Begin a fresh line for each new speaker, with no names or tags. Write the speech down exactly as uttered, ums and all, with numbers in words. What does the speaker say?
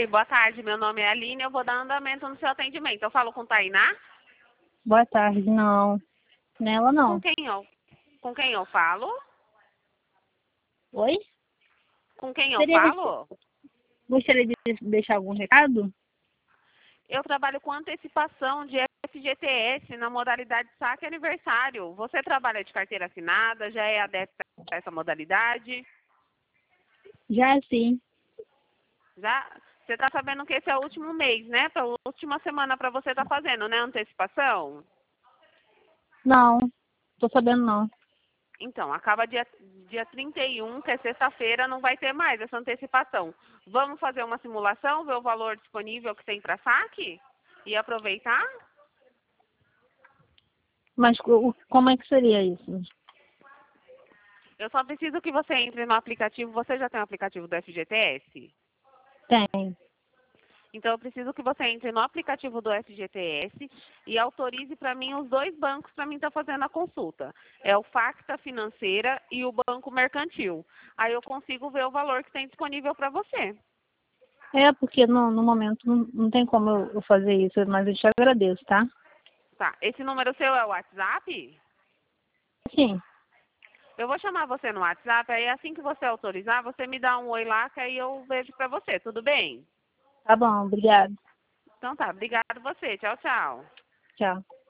Oi, boa tarde. Meu nome é Aline. Eu vou dar andamento no seu atendimento. Eu falo com Tainá?
Boa tarde, não. Nela
Com
não.
quem eu, com quem eu falo?
Oi?
Com quem eu
Seria rece-
falo?
Gostaria de deixar algum recado?
Eu trabalho com antecipação de F G T S na modalidade saque aniversário. Você trabalha de carteira assinada? Já é adepta a essa modalidade?
Já sim.
Já? Você está sabendo que esse é o último mês, né? Para a última semana para você estar fazendo, né? Antecipação?
Não, tô sabendo não.
Então, acaba dia, dia trinta e um, que é sexta-feira, não vai ter mais essa antecipação. Vamos fazer uma simulação, ver o valor disponível que tem para saque e aproveitar?
Mas o- como é que seria isso?
Eu só preciso que você entre no aplicativo. Você já tem o aplicativo do F G T S?
Tem.
Então, eu preciso que você entre no aplicativo do F G T S e autorize para mim os dois bancos para mim estar fazendo a consulta. É o Facta Financeira e o Banco Mercantil. Aí eu consigo ver o valor que tem disponível para você.
É, porque no, no momento não, não tem como eu, eu fazer isso, mas eu te agradeço, tá?
Tá, esse número seu é o WhatsApp?
Sim,
Eu vou chamar você no WhatsApp, aí assim que você autorizar, você me dá um oi lá, que aí eu vejo pra você, tudo bem?
tá bom, obrigado.
Então tá, obrigado você, tchau, tchau.
Tchau.